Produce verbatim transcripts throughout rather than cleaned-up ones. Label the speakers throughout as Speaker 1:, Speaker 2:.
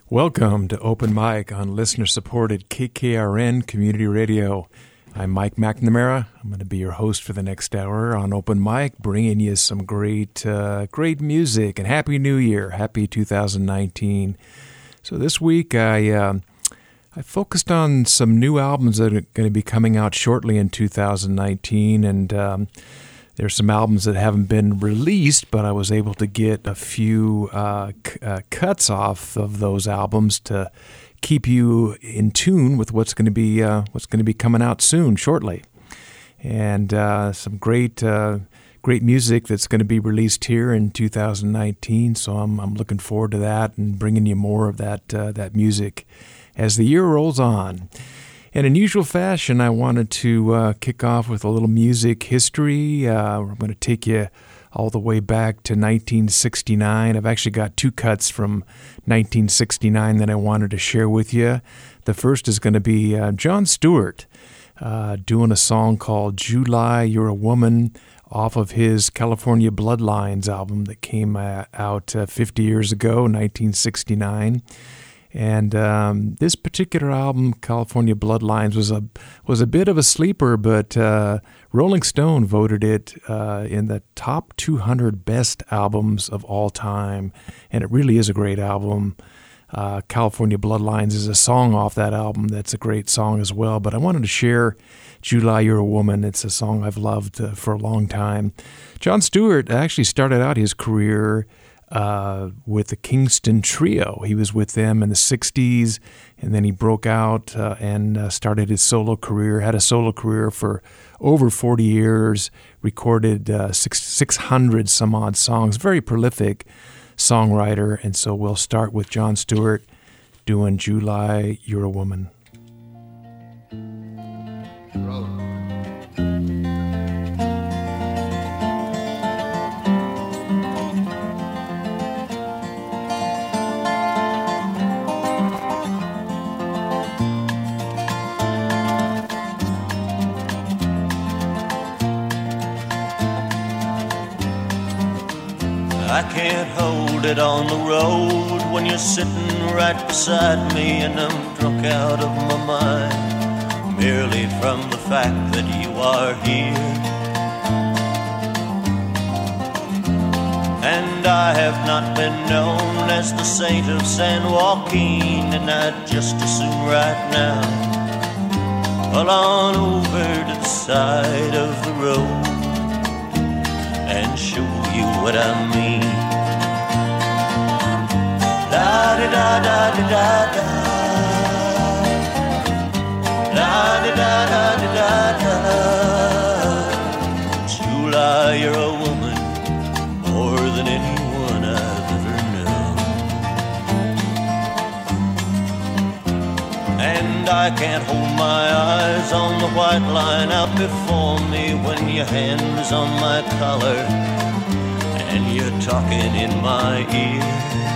Speaker 1: Welcome to Open Mic on listener-supported K K R N Community Radio. I'm Mike McNamara. I'm going to be your host for the next hour on Open Mic, bringing you some great, uh, great music. And Happy New Year, Happy two thousand nineteen. So this week I uh, I focused on some new albums that are going to be coming out shortly in two thousand nineteen, and um, there's some albums that haven't been released, but I was able to get a few uh, c- uh, cuts off of those albums to keep you in tune with what's going to be uh, what's going to be coming out soon, shortly, and uh, some great uh, great music that's going to be released here in two thousand nineteen. So I'm I'm looking forward to that and bringing you more of that uh, that music as the year rolls on. And in usual fashion, I wanted to uh, kick off with a little music history. Uh, I'm going to take you all the way back to nineteen sixty-nine. I've actually got two cuts from nineteen sixty-nine that I wanted to share with you. The first is going to be uh, Jon Stewart uh, doing a song called July, You're a Woman off of his California Bloodlines album that came uh, out uh, fifty years ago, nineteen sixty-nine. And um, this particular album, California Bloodlines, was a was a bit of a sleeper, but uh, Rolling Stone voted it uh, in the top two hundred best albums of all time, and it really is a great album. Uh, California Bloodlines is a song off that album that's a great song as well, but I wanted to share July, You're a Woman. It's a song I've loved uh, for a long time. Jon Stewart actually started out his career Uh, with the Kingston Trio. He was with them in the sixties, and then he broke out uh, and uh, started his solo career, had a solo career for over forty years, recorded uh, six, 600 some odd songs, very prolific songwriter. And so we'll start with Jon Stewart doing July, You're a Woman.
Speaker 2: I can't hold it on the road when you're sitting right beside me, and I'm drunk out of my mind merely from the fact that you are here. And I have not been known as the saint of San Joaquin, and I'd just as soon right now pull on over to the side of the road and show you what I mean. La da da da da da da, la da da da da da da. July, you're a woman more than anyone I've ever known, and I can't hold my eyes on the white line out before me when your hand is on my collar and you're talking in my ear.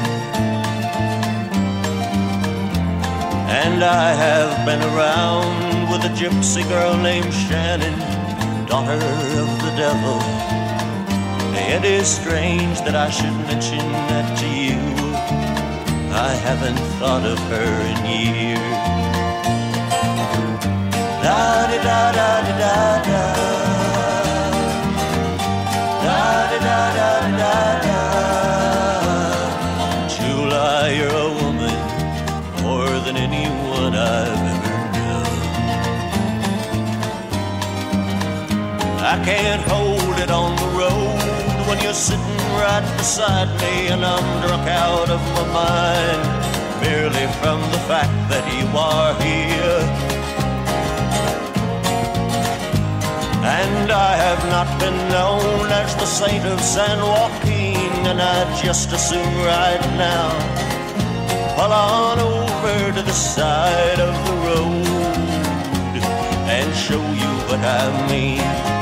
Speaker 2: And I have been around with a gypsy girl named Shannon, daughter of the devil. It is strange that I should mention that to you. I haven't thought of her in years. La da da da da da, la da da da da da. July, you're a woman more than anyone I've ever known. I can't hold it on the road when you're sitting right beside me, and I'm drunk out of my mind merely from the fact that you are here. And I have not been known as the saint of San Joaquin, and I'd just as soon right now pull on over to the side of the road and show you what I mean.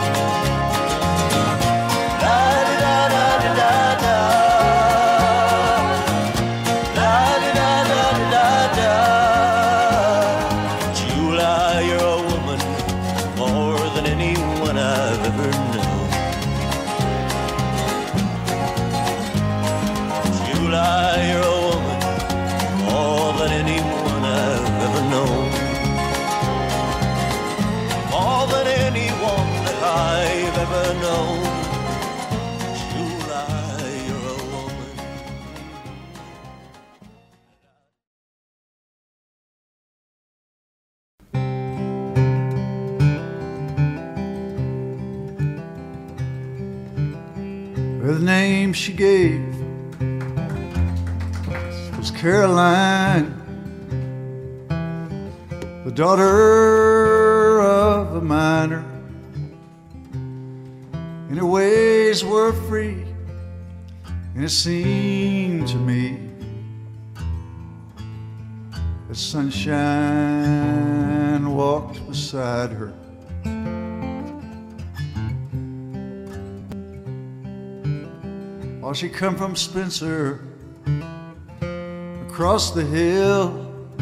Speaker 2: La da da da da da, la da da da da da. July, you're a woman more than anyone I've ever known. July, you're a woman more
Speaker 3: the name she gave was Caroline, the daughter of a miner, and her ways were free, and it seemed to me that sunshine walked beside her. While she come from Spencer across the hill,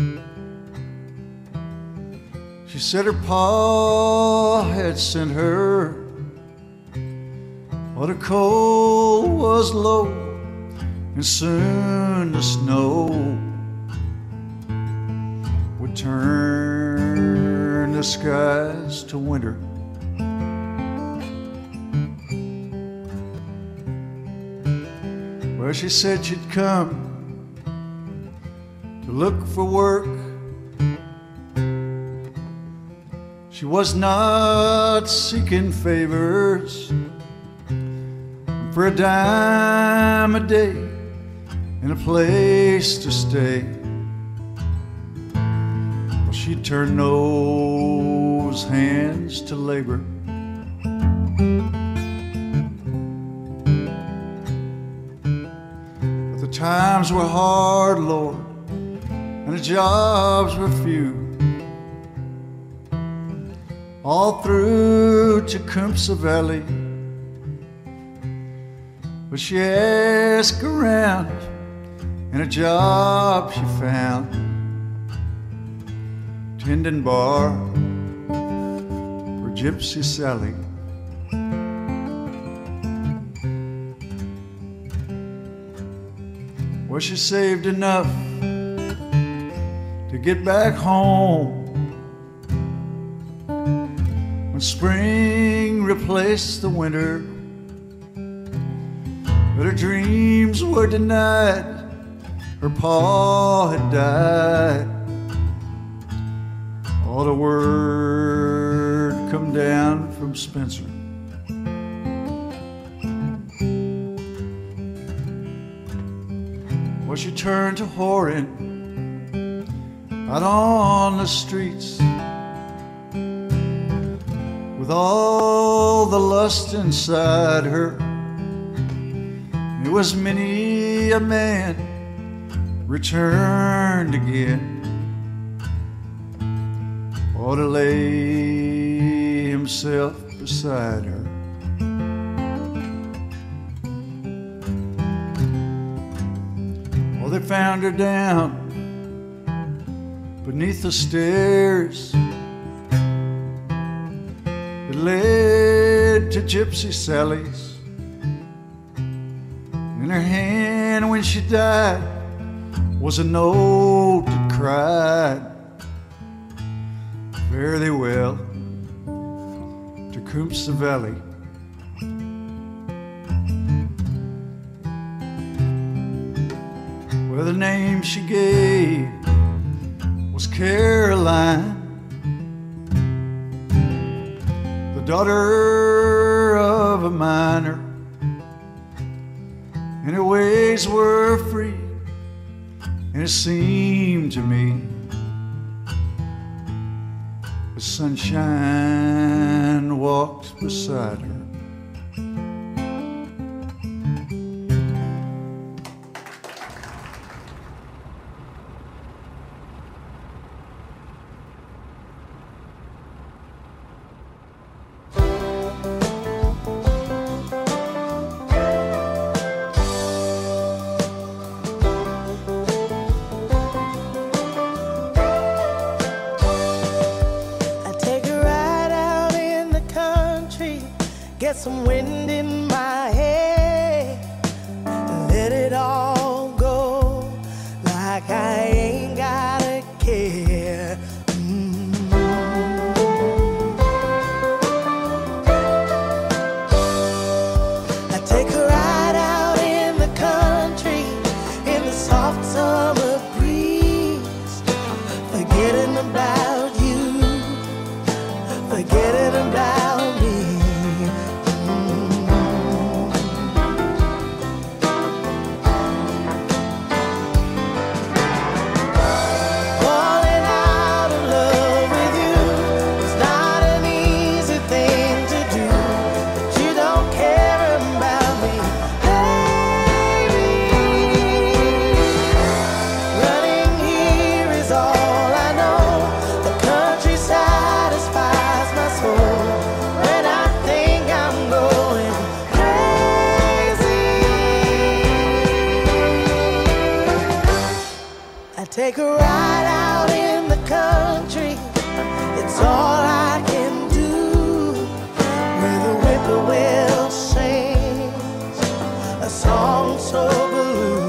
Speaker 3: she said her pa had sent her while the cold was low and soon the snow would turn the skies to winter. Well, she said she'd come to look for work. She was not seeking favors for a dime a day and a place to stay. Well, she'd turn those hands to labor. But the times were hard, Lord, and the jobs were few. All through Tecumseh Valley, but she asked around, and a job she found, tending bar for Gypsy Sally. Well, she saved enough to get back home when spring replaced the winter. But her dreams were denied, her pa had died. All the word come down from Spencer. Well, she turned to whoring out on the streets, with all the lust inside her. It was many a man returned again, or to lay himself beside her. Well, they found her down beneath the stairs that led to Gypsy Sally's. In her hand when she died was a note that cried, "Fare thee well, Tecumseh Valley." Well, the name she gave was Caroline, the daughter of a miner, and her ways were free, and it seemed to me the sunshine walked beside her.
Speaker 4: Get some wind in my hair, let it all go like I ain't gotta care. Mm-hmm. I take a ride out in the country in the soft summer breeze, forgetting about you, forgetting about me. take a ride out in the country. It's all I can do. Where the whippoorwill sings a song so blue.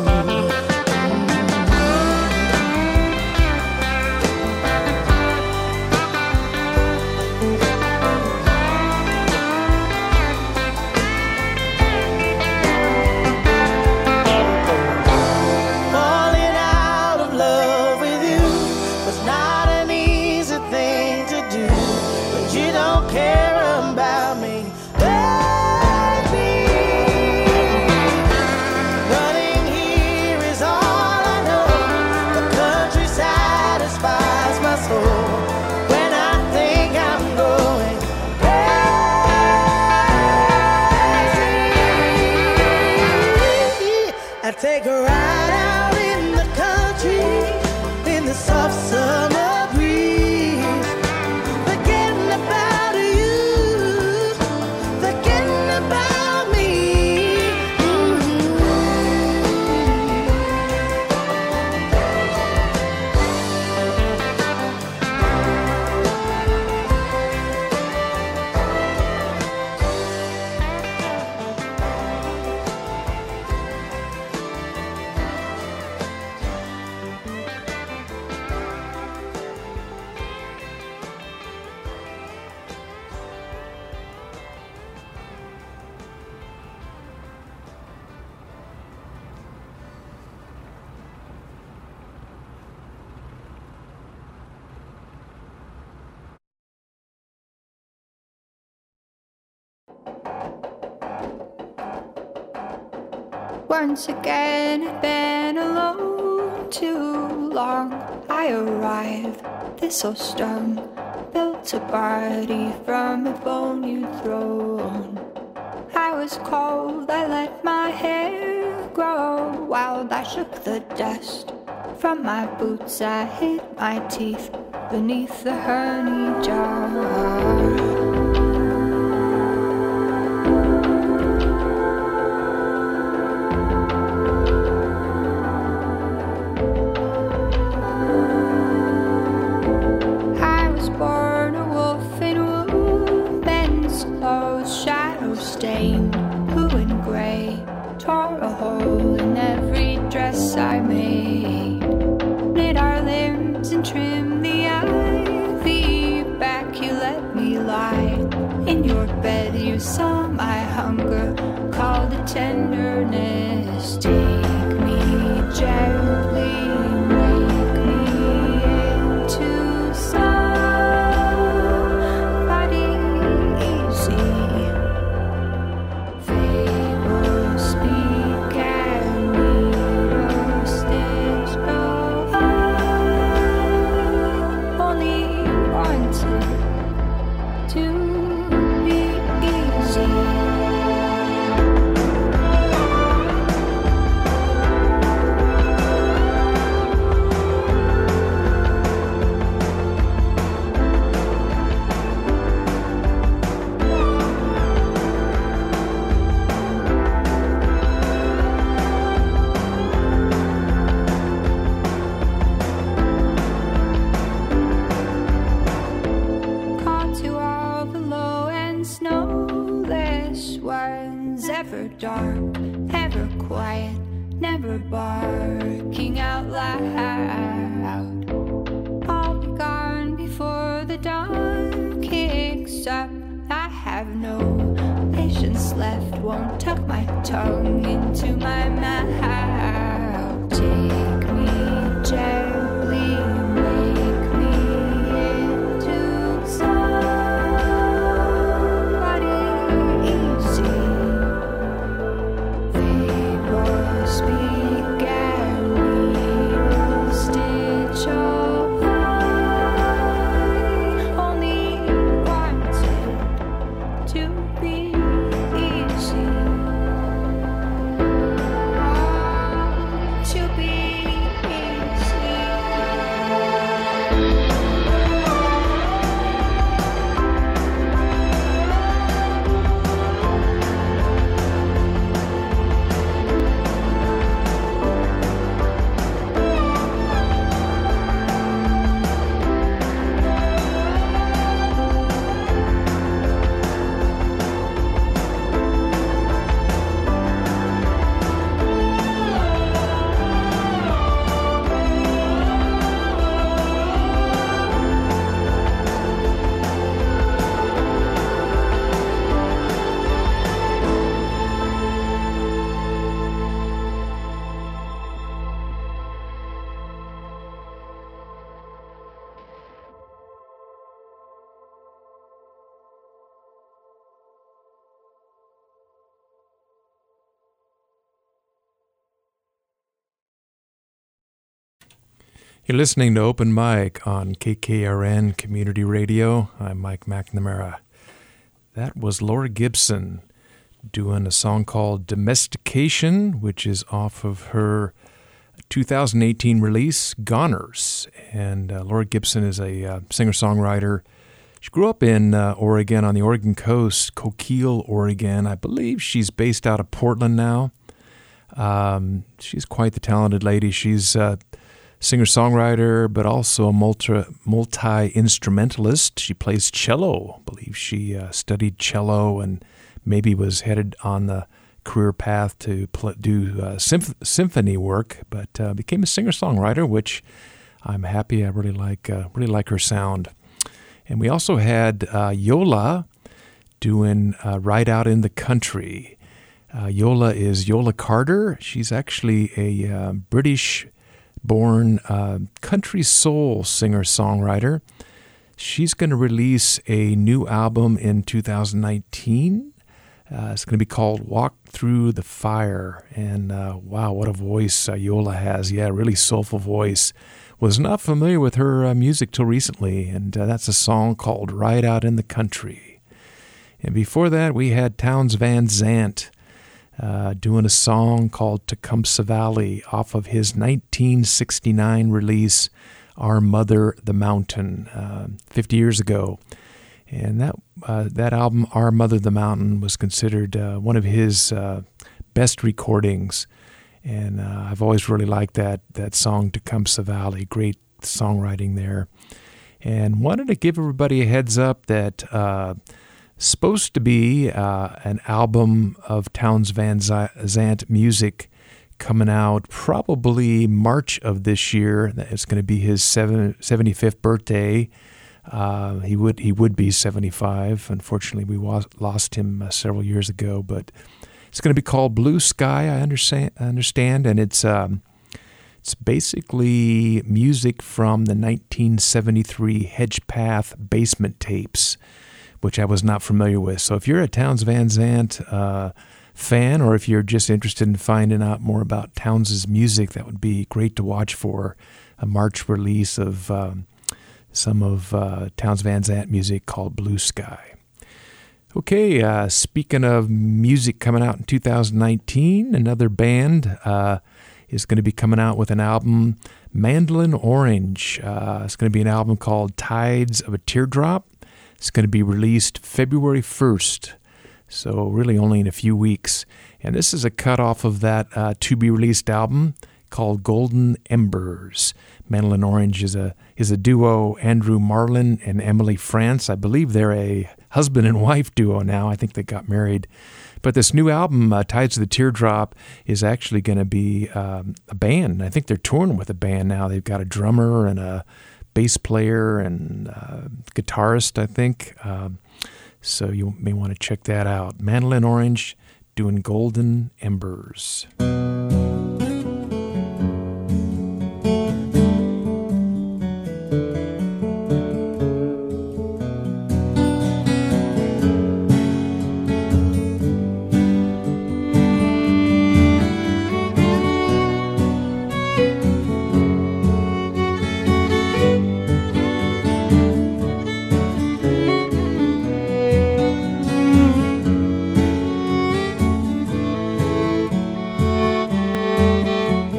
Speaker 4: Take a ride out in the country in the soft summer breeze, forgetting about you, forgetting about me.
Speaker 5: Once again, I've been alone too long. I arrived, thistle stung, built a body from a bone you'd thrown. I was cold, I let my hair grow wild. I shook the dust from my boots. I hid my teeth beneath the honey jar. Stained, blue and grey, tore a hole in every dress I made. Knit our limbs and trim the ivy back. You let me lie in your bed. You saw my hunger, called it tenderness. Take me gently, make me into somebody easy. Dark, ever quiet, never barking out loud. I'll be gone before the dawn kicks up. I have no patience left, won't tuck my tongue into my mouth. Take me gently, make me into somebody easy. Speak and we'll stitch all I only wanted to be easy.
Speaker 1: You're listening to Open Mic on K K R N Community Radio. I'm Mike McNamara. That was Laura Gibson doing a song called Domestication, which is off of her two thousand eighteen release, Goners. And uh, Laura Gibson is a uh, singer-songwriter. She grew up in uh, Oregon, on the Oregon coast, Coquille, Oregon. I believe she's based out of Portland now. Um, she's quite the talented lady. She's uh, singer-songwriter, but also a multi, multi-instrumentalist. She plays cello. I believe she uh, studied cello and maybe was headed on the career path to pl- do uh, symph- symphony work, but uh, became a singer-songwriter, which I'm happy. I really like uh, really like her sound. And we also had uh, Yola doing uh, Ride Out in the Country. Uh, Yola is Yola Carter. She's actually a uh, British born uh, country soul singer-songwriter. She's going to release a new album in two thousand nineteen. Uh, it's going to be called Walk Through the Fire. And uh, wow, what a voice uh, Yola has. Yeah, really soulful voice. Was not familiar with her uh, music till recently, and uh, that's a song called Ride Out in the Country. And before that, we had Townes Van Zandt Uh, doing a song called Tecumseh Valley off of his nineteen sixty-nine release, Our Mother the Mountain, uh, fifty years ago. And that uh, that album, Our Mother the Mountain, was considered uh, one of his uh, best recordings. And uh, I've always really liked that, that song, Tecumseh Valley. Great songwriting there. And wanted to give everybody a heads up that Uh, supposed to be uh, an album of Townes Van Zandt music coming out probably March of this year. It's going to be his seventy-fifth birthday. Uh, he would he would be seventy-five. Unfortunately, we was, lost him uh, several years ago. But it's going to be called Blue Sky. I understand, I understand, and it's um, it's basically music from the nineteen seventy-three Hedgepath Basement tapes, which I was not familiar with. So if you're a Townes Van Zandt uh, fan, or if you're just interested in finding out more about Townes' music, that would be great to watch for a March release of um, some of uh, Townes Van Zandt music called Blue Sky. Okay, uh, speaking of music coming out in two thousand nineteen, another band uh, is going to be coming out with an album, Mandolin Orange. Uh, it's going to be an album called Tides of a Teardrop. It's going to be released February first, so really only in a few weeks. And this is a cut off of that uh, to-be-released album called Golden Embers. Mandolin Orange is a is a duo, Andrew Marlin and Emily France. I believe they're a husband and wife duo now. I think they got married. But this new album, uh, Tides of the Teardrop, is actually going to be um, a band. I think they're touring with a band now. They've got a drummer and a bass player and uh, guitarist, I think. Um, so you may want to check that out. Mandolin Orange doing Golden Embers.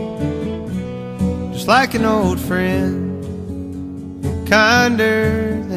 Speaker 6: Like an old friend, kinder